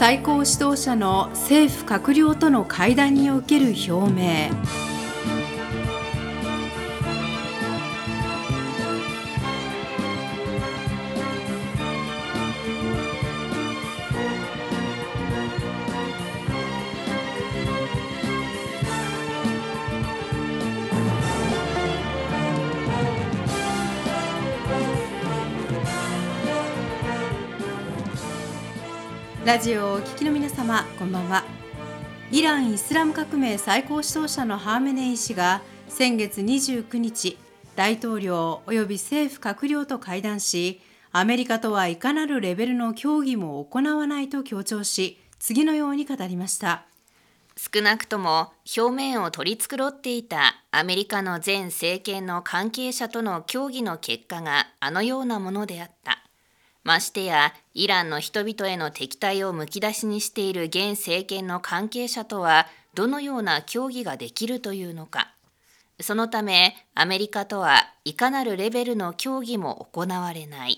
最高指導者の政府閣僚との会談における表明。ラジオをお聞きの皆様、こんばんは。イラン・イスラム革命最高指導者のハーメネイ師が先月29日、大統領及び政府閣僚と会談し、アメリカとはいかなるレベルの協議も行わないと強調し、次のように語りました。 少なくとも表面を取り繕っていたアメリカの前政権の関係者との協議の結果があのようなものであった。ましてやイランの人々への敵対をむき出しにしている現政権の関係者とはどのような協議ができるというのか。そのためアメリカとはいかなるレベルの協議も行われない。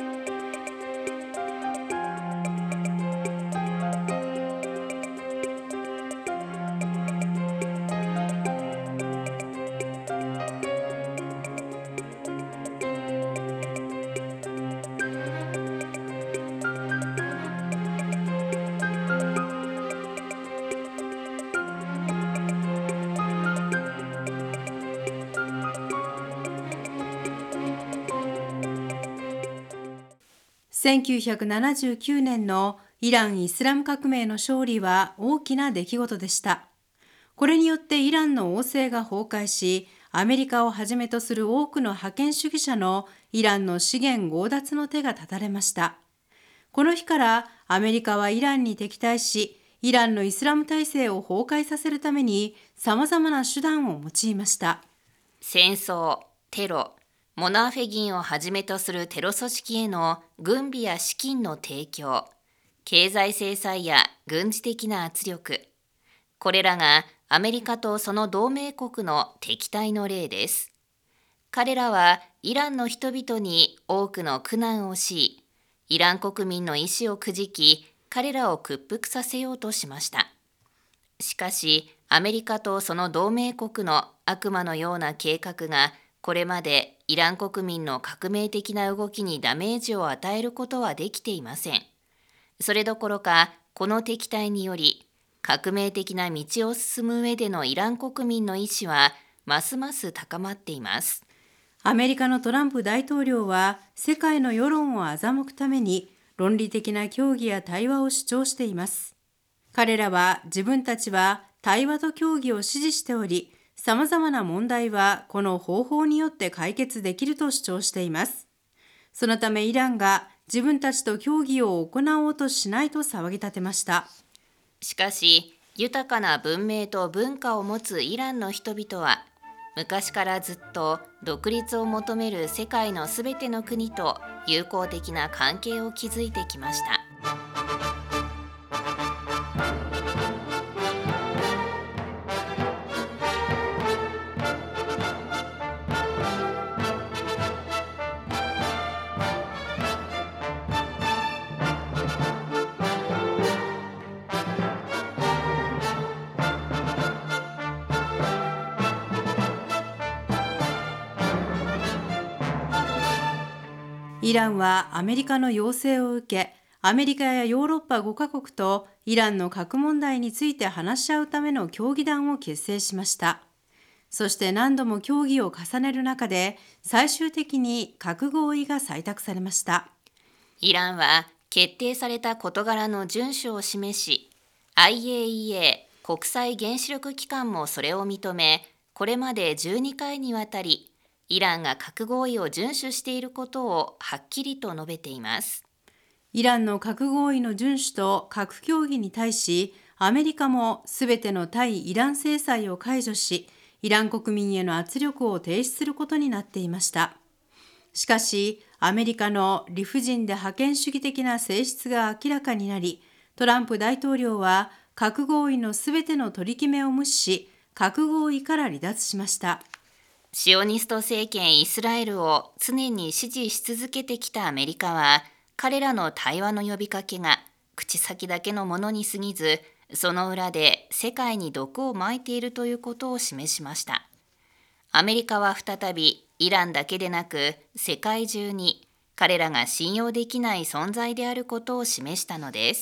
1979年のイラン・イスラム革命の勝利は大きな出来事でした。これによってイランの王政が崩壊し、アメリカをはじめとする多くの覇権主義者のイランの資源強奪の手が断たれました。この日からアメリカはイランに敵対し、イランのイスラム体制を崩壊させるために様々な手段を用いました。 戦争、テロ、モナーフェギンをはじめとするテロ組織への軍備や資金の提供、経済制裁や軍事的な圧力、これらがアメリカとその同盟国の敵対の例です。彼らはイランの人々に多くの苦難を強い、イラン国民の意志をくじき、彼らを屈服させようとしました。しかし、アメリカとその同盟国の悪魔のような計画がこれまでイラン国民の革命的な動きにダメージを与えることはできていません。それどころか、この敵対により、革命的な道を進む上でのイラン国民の意志はますます高まっています。 アメリカのトランプ大統領は世界の世論を欺くために論理的な協議や対話を主張しています。彼らは自分たちは対話と協議を支持しており、様々な問題はこの方法によって解決できると主張しています。そのためイランが自分たちと協議を行おうとしないと騒ぎ立てました。 しかし、豊かな文明と文化を持つイランの人々は、昔からずっと独立を求める世界のすべての国と友好的な関係を築いてきました。 イランはアメリカの要請を受け、アメリカやヨーロッパ5カ国とイランの核問題について話し合うための協議団を結成しました。そして何度も協議を重ねる中で、最終的に核合意が採択されました。 イランは決定された事柄の遵守を示し、IAEA 国際原子力機関もそれを認め、これまで12回にわたり、イランが核合意を遵守していることをはっきりと述べています。 イランの核合意の遵守と核協議に対し、アメリカもすべての対イラン制裁を解除し、イラン国民への圧力を停止することになっていました。しかし、アメリカの理不尽で覇権主義的な性質が明らかになり、トランプ大統領は核合意のすべての取り決めを無視し、核合意から離脱しました。 シオニスト政権イスラエルを常に支持し続けてきたアメリカは、彼らの対話の呼びかけが口先だけのものに過ぎず、その裏で世界に毒をまいているということを示しました。アメリカは再びイランだけでなく世界中に彼らが信用できない存在であることを示したのです。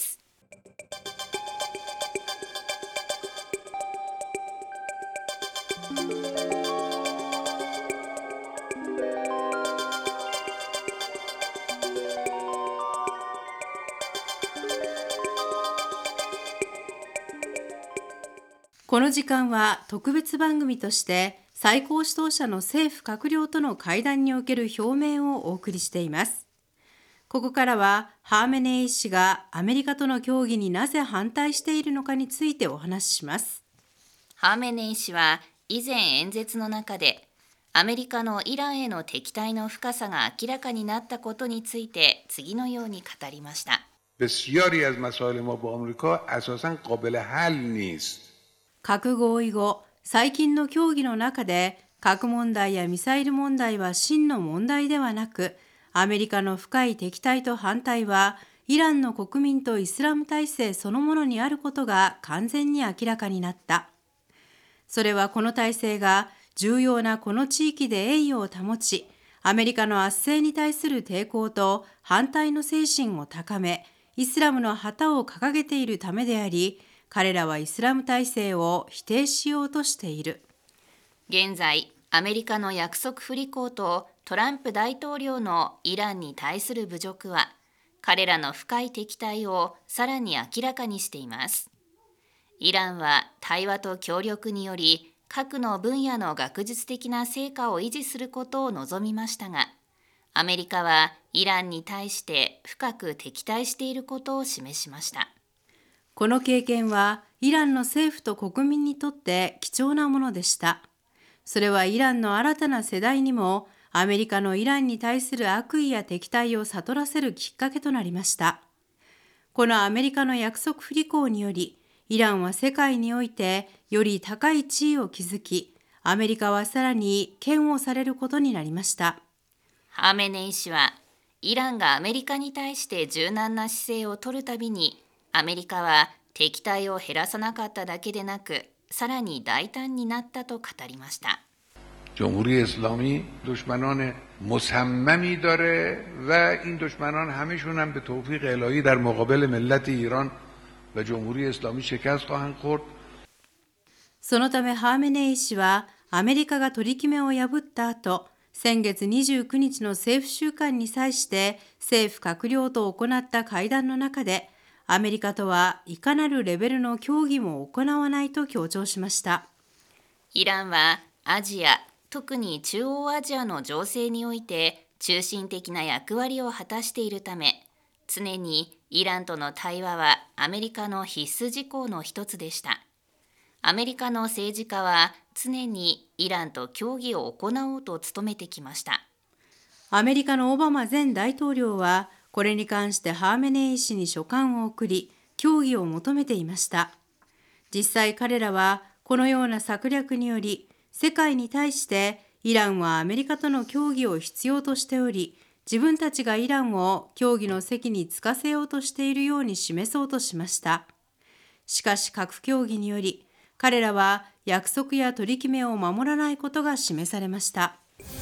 この時間は特別番組として最高指導者の政府閣僚との会談における表明をお送りしています。ここからはハーメネイ師がアメリカとの協議になぜ反対しているのかについてお話しします。 ハーメネイ師は以前演説の中でアメリカのイランへの敵対の深さが明らかになったことについて次のように語りました。 بسیاری از مسائل ما با آمریکا اساساً قابل حل نیست. 核合意後、最近の協議の中で核問題やミサイル問題は真の問題ではなく、アメリカの深い敵対と反対はイランの国民とイスラム体制そのものにあることが完全に明らかになった。それはこの体制が重要なこの地域で栄誉を保ち、アメリカの圧政に対する抵抗と反対の精神を高め、イスラムの旗を掲げているためであり、彼らはイスラム体制を否定しようとしている。 現在、アメリカの約束不履行とトランプ大統領のイランに対する侮辱は、彼らの深い敵対をさらに明らかにしています。イランは対話と協力により、核の分野の学術的な成果を維持することを望みましたが、アメリカはイランに対して深く敵対していることを示しました。 この経験はイランの政府と国民にとって貴重なものでした。それはイランの新たな世代にもアメリカのイランに対する悪意や敵対を悟らせるきっかけとなりました。このアメリカの約束不履行により、イランは世界においてより高い地位を築き、アメリカはさらに嫌悪されることになりました。 ハーメネイ師は、イランがアメリカに対して柔軟な姿勢を取るたびに、アメリカは敵対を減らさなかっただけでなく、さらに大胆になったと語りました。 جمهوری اسلامی دشمنان مصممی داره و این دشمنان همشون هم به توفیق الهی در مقابل ملت ایران و جمهوری اسلامی شکست خواهند خورد. そのためハーメネイ師はアメリカが取り決めを破った後、先月29日の政府週間に際して政府閣僚と行った会談の中で、アメリカとはいかなるレベルの協議も行わないと強調しました。 イランはアジア、特に中央アジアの情勢において中心的な役割を果たしているため、常にイランとの対話はアメリカの必須事項の一つでした。アメリカの政治家は常にイランと協議を行おうと努めてきました。 アメリカのオバマ前大統領は、これに関してハーメネイ師に書簡を送り、協議を求めていました。実際彼らはこのような策略により、世界に対してイランはアメリカとの協議を必要としており、自分たちがイランを協議の席につかせようとしているように示そうとしました。しかし核協議により、彼らは約束や取り決めを守らないことが示されました。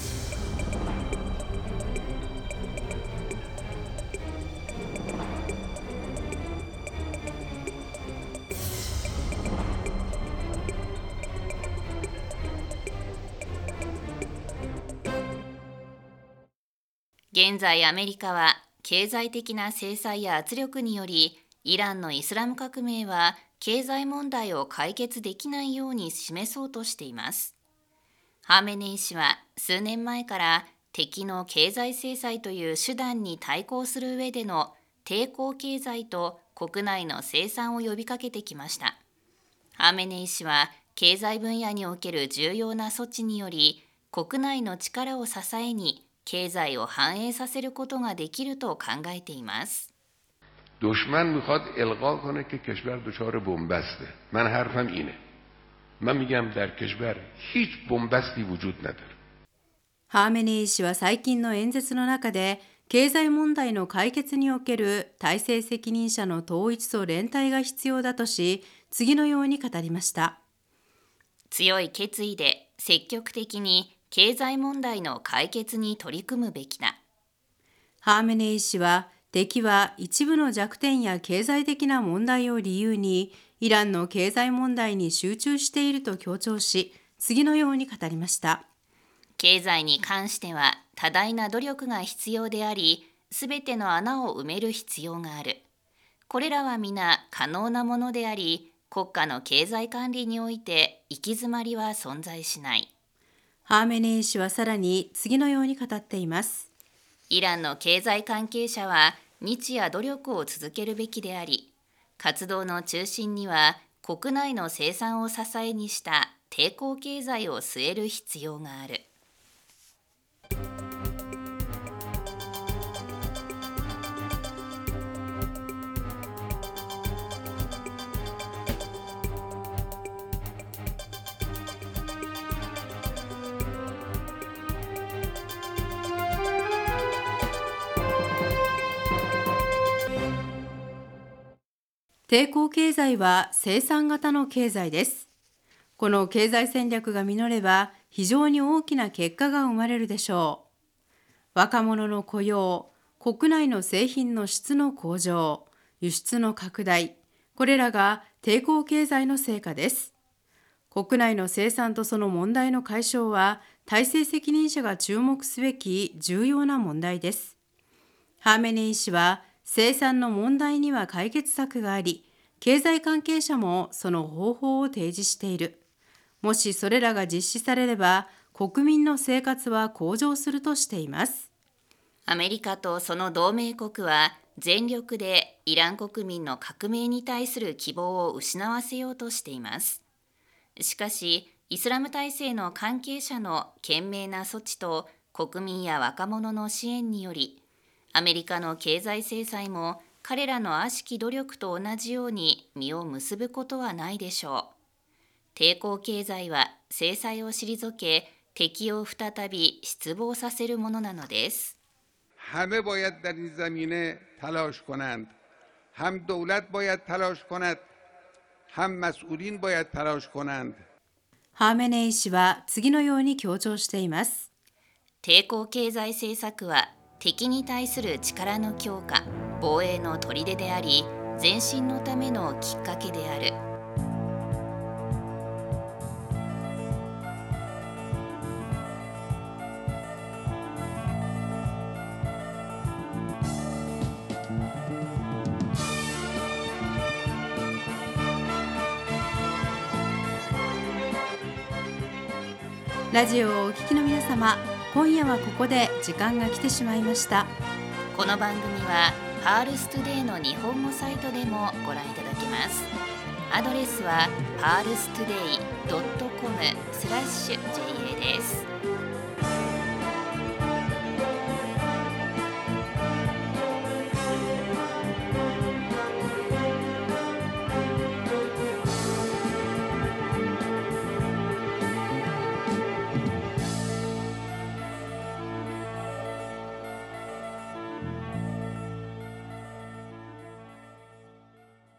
現在アメリカは経済的な制裁や圧力により、イランのイスラム革命は経済問題を解決できないように示そうとしています。ハーメネイ師は数年前から敵の経済制裁という手段に対抗する上での抵抗経済と国内の生産を呼びかけてきました。ハーメネイ師は経済分野における重要な措置により、国内の力を支えに経済を反映させることができると考えています。 دشمن میخواد القا کنه که کشور دچار بنبسته. من حرفم اینه. من میگم در کشور هیچ بنبستی وجود نداره. ハーメネイ師は最近の演説の中で、 経済問題の解決における体制責任者の統一と連帯が必要だとし、次のように語りました。 強い決意で積極的に経済問題の解決に取り組むべきだ。 ハーメネイ師は、敵は一部の弱点や経済的な問題を理由に、イランの経済問題に集中していると強調し、次のように語りました。 経済に関しては多大な努力が必要であり、すべての穴を埋める必要がある。これらは皆可能なものであり、国家の経済管理において行き詰まりは存在しない。 ハーメネイ師はさらに次のように語っています。 イランの経済関係者は日夜努力を続けるべきであり、活動の中心には国内の生産を支えにした抵抗経済を据える必要がある。 抵抗経済は生産型の経済です。この経済戦略が実れば非常に大きな結果が生まれるでしょう。若者の雇用、国内の製品の質の向上、輸出の拡大、これらが抵抗経済の成果です。国内の生産とその問題の解消は体制責任者が注目すべき重要な問題です。ハーメネイ師は生産の問題には解決策があり、経済関係者もその方法を提示している。もしそれらが実施されれば、国民の生活は向上するとしています。 アメリカとその同盟国は全力でイラン国民の革命に対する希望を失わせようとしています。しかし、イスラム体制の関係者の懸命な措置と国民や若者の支援により、アメリカの経済制裁も彼らの悪しき努力と同じように実を結ぶことはないでしょう。抵抗経済は制裁を退け、敵を再び失望させるものなのです。 همه باید در این زمینه تلاش کنند. هم دولت باید تلاش کند. هم مسئولین باید تلاش کنند. ハーメネイ師は次のように強調しています。 抵抗経済政策は敵に対する力の強化、防衛の砦であり、前進のためのきっかけである。 ラジオをお聞きの皆様、今夜はここで時間が来てしまいました。 この番組はパールストゥデイの日本語サイトでもご覧いただけます。アドレスは pearlstoday.com/ja です。